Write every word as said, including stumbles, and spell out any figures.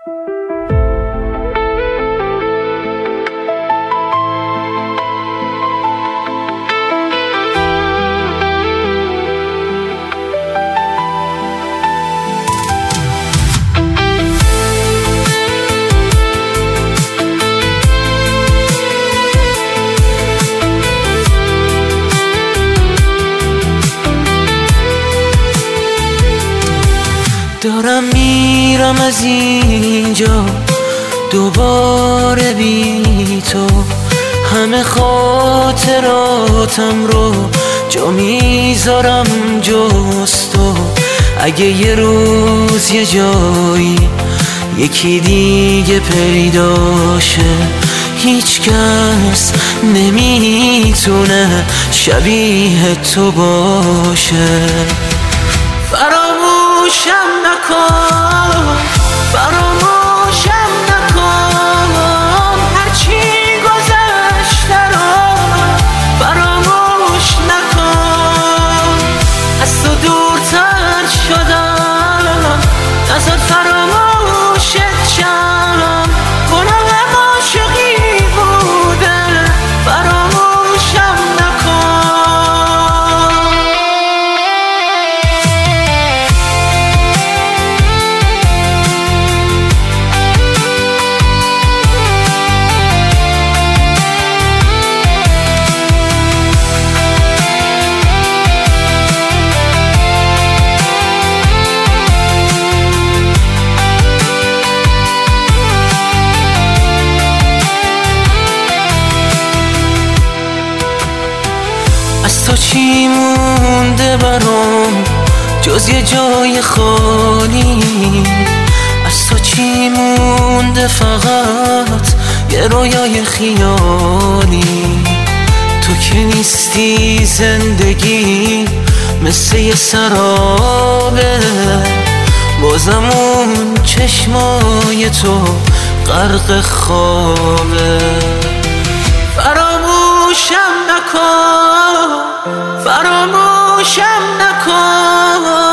دارم میرم از اینجا دوباره بی تو، همه خاطراتم رو جا میذارم جز تو. اگه یه روز یه جایی یکی دیگه پیداشه، هیچ کس نمیتونه شبیه تو باشه. فراموشم نکن، فراموشم نکن، هرچی گذشته رو فراموش نکن. از تو دورتر شدم، نذار فراموشت شم، گناهم عاشقی بوده، فراموشم نکن. از تو چی مونده برام جز یه جای خالی؟ از تو چی مونده فقط یه رویای خیالی؟ تو که نیستی زندگی مثل یه سرابه، بازم اون چشمای تو غرق خوابه. فراموشم نکن، فراموشم نکن،